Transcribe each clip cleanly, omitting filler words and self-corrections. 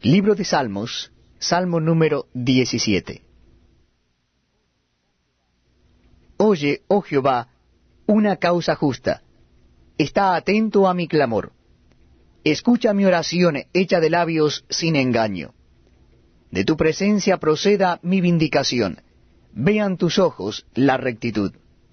Libro de Salmos, Salmo número 17. Oye, oh Jehová, una causa justa. Está atento a mi clamor. Escucha mi oración hecha de labios sin engaño. De tu presencia proceda mi vindicación. Vean tus ojos la rectitud.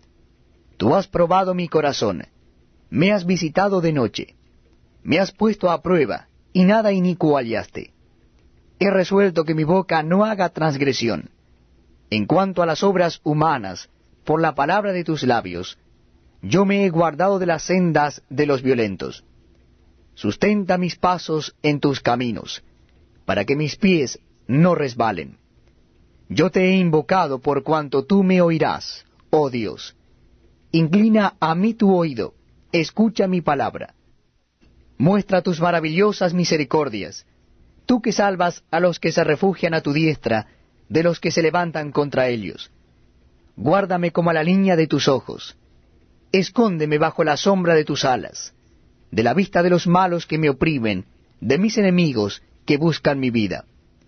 Tú has probado mi corazón. Me has visitado de noche. Me has puesto a prueba, y nada inicuo hallaste. He resuelto que mi boca no haga transgresión. En cuanto a las obras humanas, por la palabra de tus labios, yo me he guardado de las sendas de los violentos. Sustenta mis pasos en tus caminos, para que mis pies no resbalen. Yo te he invocado por cuanto tú me oirás, oh Dios. Inclina a mí tu oído, escucha mi palabra. Muestra tus maravillosas misericordias, tú que salvas a los que se refugian a tu diestra, de los que se levantan contra ellos. Guárdame como a la niña de tus ojos. Escóndeme bajo la sombra de tus alas, de la vista de los malos que me oprimen, de mis enemigos que buscan mi vida.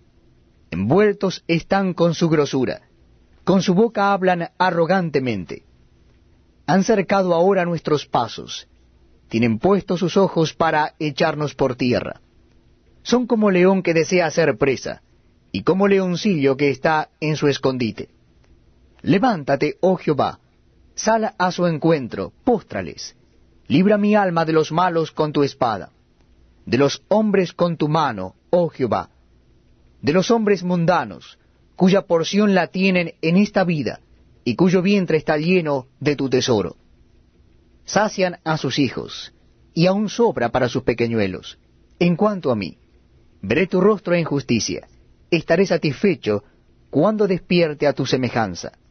Envueltos están con su grosura, con su boca hablan arrogantemente. Han cercado ahora nuestros pasos, tienen puestos sus ojos para echarnos por tierra. Son como león que desea hacer presa, y como leoncillo que está en su escondite. Levántate, oh Jehová, sal a su encuentro, póstrales. Libra mi alma de los malos con tu espada, de los hombres con tu mano, oh Jehová, de los hombres mundanos, cuya porción la tienen en esta vida, y cuyo vientre está lleno de tu tesoro. Sacian a sus hijos, y aún sobra para sus pequeñuelos. En cuanto a mí, veré tu rostro en justicia, estaré satisfecho cuando despierte a tu semejanza.